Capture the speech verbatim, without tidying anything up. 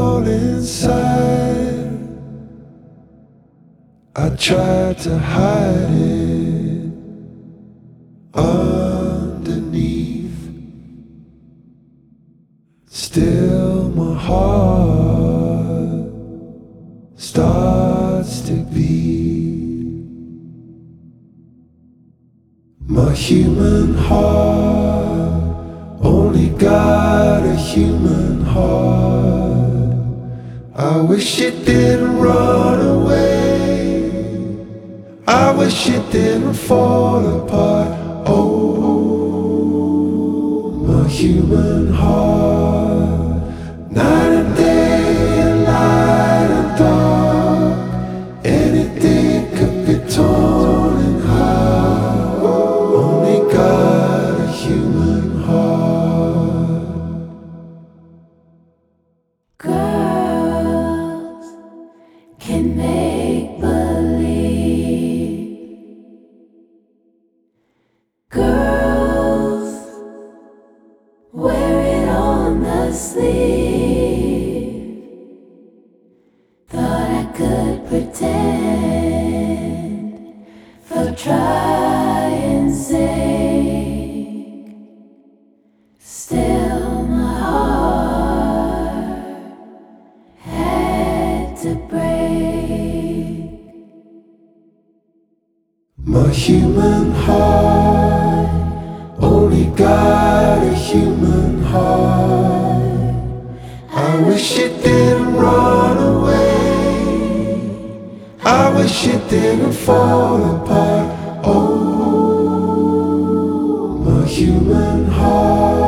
all inside. I tried to hide it underneath. Still my heart starts to beat. My human heart only got a human heart. I wish it didn't run away. I wish it didn't fall apart. Oh, my human heart. Night and day and light and dark. Anything could be torn in half. Only got a human heart. Girls can make believe. Girls wear it on the sleeve. Thought I could pretend for trying sake. Still my heart had to break. My human heart only got a human heart. I wish it didn't run away. I wish it didn't fall apart. Oh, my human heart.